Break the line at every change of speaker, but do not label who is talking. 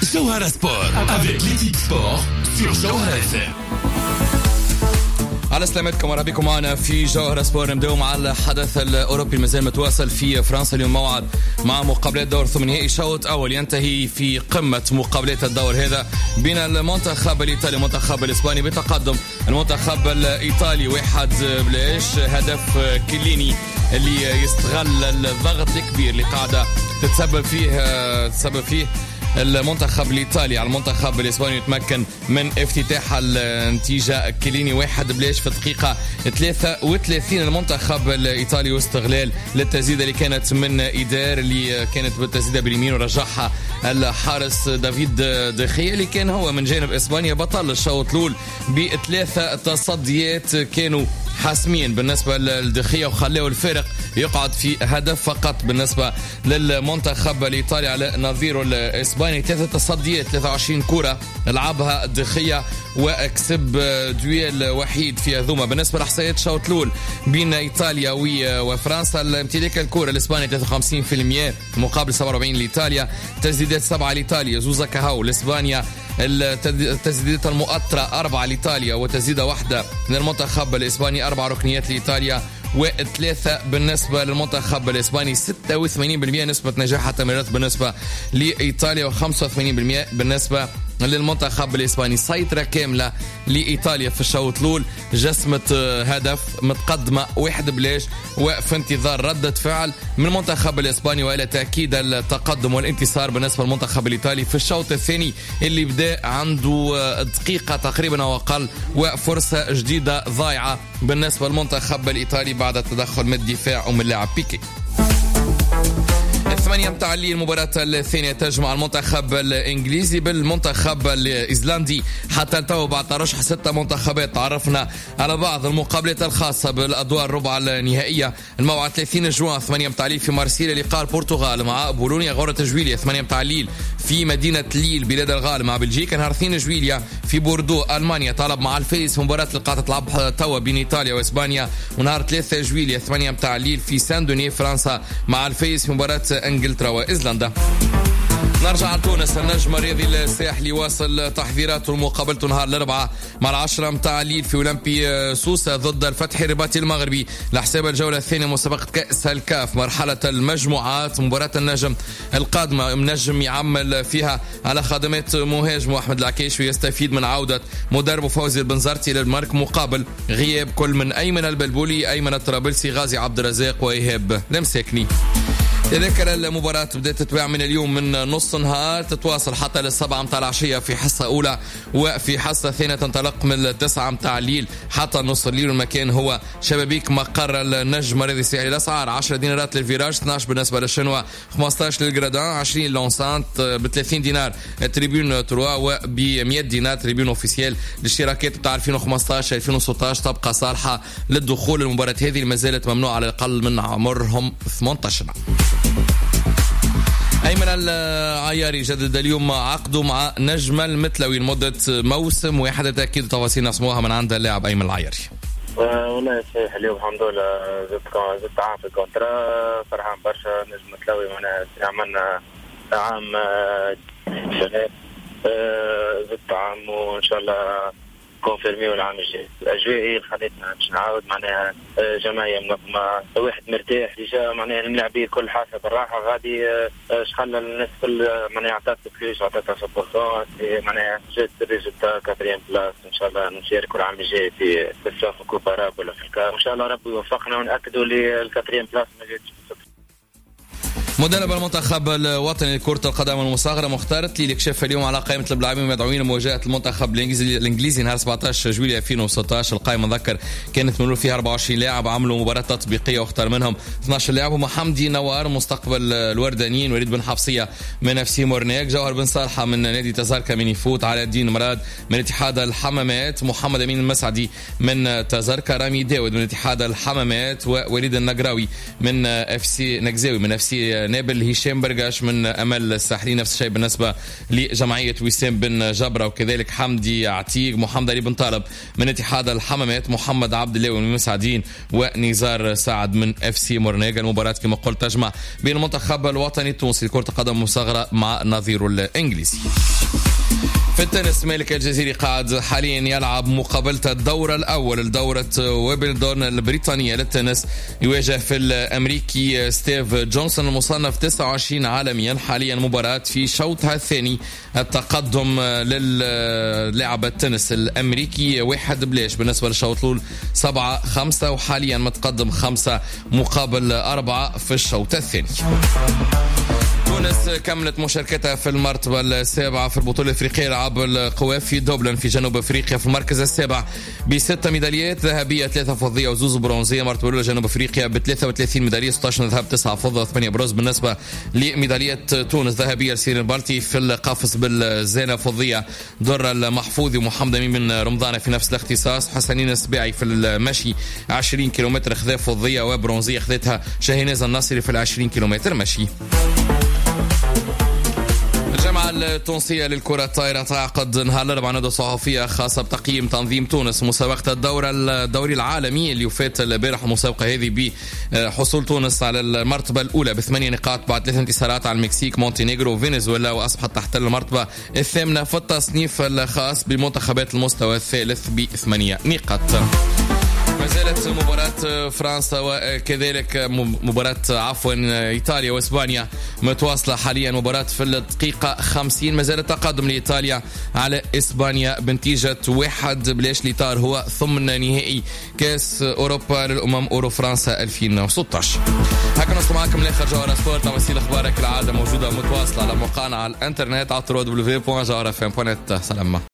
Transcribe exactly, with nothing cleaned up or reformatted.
Johara Sport avec l'équipe sport sur Johara F M.
على سلامتكم ورحبا بكم معنا في جوهرة سبور. نبدأ مع الحدث الأوروبي المازال متواصل في فرنسا. اليوم موعد مع مقابلات دور ثمانية شوط أول ينتهي في قمة مقابلات الدور هذا بين المنتخب الإيطالي والمنتخب الإسباني بتقدم المنتخب الإيطالي واحد بلاش. هدف كيليني اللي يستغل الضغط الكبير اللي قاعدة تتسبب فيه تتسبب فيه المنتخب الإيطالي على المنتخب الإسباني يتمكن من افتتاح النتيجة. كيليني واحد بلاش في الدقيقة ثلاثة وثلاثين المنتخب الإيطالي واستغلال للتسديدة اللي كانت من إيدار اللي كانت بالتسديدة باليمين ورجعها الحارس دافيد دخيا اللي كان هو من جانب إسبانيا بطل الشوط الأول بثلاثة تصديات كانوا حاسمين بالنسبة للدخية وخلوا الفارق يقعد في هدف فقط بالنسبة للمنتخب الإيطالي على نظيره الإسباني. ثلاثة تصديات ثلاثة وعشرين كرة لعبها الدخية واكسب دويل وحيد في هذوما. بالنسبة لحصيات الشوط الأول بين إيطاليا وفرنسا امتلاك الكرة الإسباني ثلاثة وخمسين بالمئة مقابل سبعة وأربعين لإيطاليا. تسديدات سبعة لإيطاليا زوزا كهو لإسبانيا. التسديدات المؤطرة أربعة لإيطاليا وتسديدة واحدة للمنتخب الإسباني. أربع ركنيات لإيطاليا وثلاثة بالنسبة للمنتخب الإسباني. ستة وثمانين بالمئة نسبة نجاح التمريرات بالنسبة لإيطاليا وخمسة وثمانين بالمئة بالنسبة للمنتخب الإسباني. سيطرة كاملة لإيطاليا في الشوط الأول. جسمة هدف متقدمة واحد بلاش وفي انتظار ردة فعل من المنتخب الإسباني وإلى تأكيد التقدم والانتصار بالنسبة للمنتخب الإيطالي في الشوط الثاني اللي بدأ عنده دقيقة تقريبا أو أقل وفرصة جديدة ضايعة بالنسبة للمنتخب الإيطالي بعد التدخل من الدفاع ومن لاعب بيكي. الثمانية متاع الليل المباراة الثانية تجمع المنتخب الإنجليزي بالمنتخب الإيزلندي. حتى التو بعد ترشح ستة منتخبات تعرفنا على بعض المقابلات الخاصة بالأدوار الربع النهائية. الموعد ثلاثين جوان ثمانية متاع الليل في مارسيليا لقاء البرتغال مع بولونيا. غورة جويليا ثمانية متاع الليل في مدينة ليل بلاد الغال مع بلجيكا. نهار اثنين جويليا في بوردو ألمانيا طلب مع الفايز في مباراة اللي قاعدة تلعب توا بين إيطاليا وإسبانيا. ونهار ثلاثة جويليا ثمانية متاع الليل في ساندوني فرنسا مع الفايز في مباراة انجلترا وايزلندا. نرجع على تونس. النجم الرياضي الساحلي واصل تحضيراته لمقابلته نهار الاربعاء مع العشرة متاع الليل في اولمبي سوسة ضد الفتح الرباطي المغربي لحساب الجولة الثانية مسابقة كأس الكاف مرحلة المجموعات. مباراة النجم القادمة منجم يعمل فيها على خدمات مهاجم أحمد العكيش ويستفيد من عودة مدرب فوزي البنزرتي للمارك مقابل غياب كل من أيمن البلبولي أيمن الطرابلسي غازي عبد الرزاق وإيهاب المساكني. تذكر المباراة بدأت تتباع من اليوم من نص نهار تتواصل حتى للسبعة متاع العشية في حصة أولى وفي حصة ثانية تنطلق من التسعة متاع الليل حتى نص الليل. والمكان هو شبابيك مقر النجم الرياضي الساحلي. الأسعار عشرة دينارات للفيراج اثني عشر بالنسبة للشنوى خمسة عشر للجرادان عشرين لونسانت ب ثلاثين دينار تريبيون ثلاثة وب مئة دينار تريبيون اوفيسيال. للشراكات بتاع ألفين وخمسة عشر ألفين وستة عشر تبقى صالحة للدخول. المباراة هذه ما زالت ممنوعة على الأقل من عمرهم ثمانية عشر. أيمن العياري جدد اليوم عقده مع نجم المتلوي لمدة موسم واحد. تأكيد تفاصيل نسموها من عند اللاعب أيمن العياري.
والله صحيح اليوم الحمد لله زدت زدت عام في الكونترا. فرحان برشا. نجم متلوي معناها عملنا عام شباب زدت عام وإن شاء الله كونفيرمي والعام الجاي. الأجواء خلتنا باش نعاود معناها جماعية منظمة واحد مرتاح ديجا معناها الملاعبين كل حاسة بالراحة غادي شخلنا الناس كل معناها عطات فلوس عطاتها سبورتون معناها جات الريزلتا كاتريام بلاس. إن شاء الله نشارك العام الجاي في في كوبا راب ولا في الكار. إن شاء الله ربي يوفقنا ونأكدوا لي الكاتريام بلاس ما جاتش.
مدرب المنتخب الوطني لكرة القدم والمصاغرة مختار تلي كشف اليوم على قائمة اللاعبين المدعوين لمواجهة المنتخب الإنجليزي الإنجليزي نهار سبعة عشر جويلية ألفين وستة عشر. القائمة نذكر كانت ملول فيها أربعة وعشرين لاعب عملوا مباراة تطبيقية واختار منهم اثني عشر لاعب هما حمدي نوار مستقبل الوردانيين وليد بن حفصية من اف سي مورنيك جوهر بن صالحة من نادي تزاركا من يفوت على الدين مراد من اتحاد الحمامات محمد أمين المسعدي من تزاركا رامي داود من اتحاد الحمامات ووليد النقراوي من اف سي نقزاوي من اف سي نابل هشام برقاش من أمل الساحلي، نفس الشيء بالنسبة لجمعية وسام بن جبرة، وكذلك حمدي عتيق، محمد علي بن طالب من اتحاد الحمامات، محمد عبد الله من مسعدين، ونزار سعد من اف سي مورنيغا. المباراة كما قلت تجمع بين المنتخب الوطني التونسي لكرة القدم مصغرة مع نظيره الإنجليزي. في التنس مالك الجزيري قاعد حاليا يلعب مقابلة الدورة الأول الدورة ويبلدون البريطانية للتنس، يواجه في الأمريكي ستيف جونسون المصنف تسعة وعشرين عالميا حاليا. مباراة في شوطها الثاني، التقدم للاعب التنس الأمريكي واحد بلاش بالنسبة للشوط الأول سبعة خمسة، وحاليا متقدم خمسة مقابل أربعة في الشوط الثاني. تونس كملت مشاركتها في المرتبة السابعة في البطولة الأفريقية لألعاب القوى في دوبلن في جنوب أفريقيا في المركز السابع بستة ميداليات ذهبية، ثلاثة فضية وزوز برونزية. مرتبة الأولى جنوب أفريقيا ب ثلاثة وثلاثين ميدالية، ستة عشر ذهب تسعة فضة وثمانية بروز. بالنسبة لميدالية تونس ذهبية لسيرين بالتي في القفز بالزانة، فضية در المحفوظي ومحمد أمين من رمضان في نفس الاختصاص. حسنين السباعي في المشي عشرين كيلومتر خذا فضية، وبرونزية خذتها شاهيناز الناصري في العشرين كيلومتر مشي. الجامعة التونسية للكرة الطائرة تعقد نهار الأربعاء ندوة صحفية خاصة بتقييم تنظيم تونس مسابقة الدورة الدوري العالمي اللي فات البارح. المسابقة هذه بحصول تونس على المرتبة الأولى بثمانية نقاط بعد ثلاث انتصارات على المكسيك، مونتينيغرو وفنزويلا، وأصبحت تحت المرتبة الثامنة في التصنيف الخاص بمنتخبات المستوى الثالث بثمانية نقاط. ما زالت مباراة فرنسا وكذلك مباراة عفوا إيطاليا وإسبانيا متواصلة حاليا. مباراة في الدقيقة خمسين، ما زال التقدم لإيطاليا على إسبانيا بنتيجة واحد بلاش. الإطار هو ضمن نهائي كأس أوروبا للأمم أورو فرنسا ألفين وستة عشر. هكذا نصل معكم لآخر جوهرة سبورت. تفاصيل أخبارك العادة موجودة متواصلة على موقعنا على الإنترنت على دبليو دبليو دبليو دوت جوهرة إف إم دوت نت. سلام.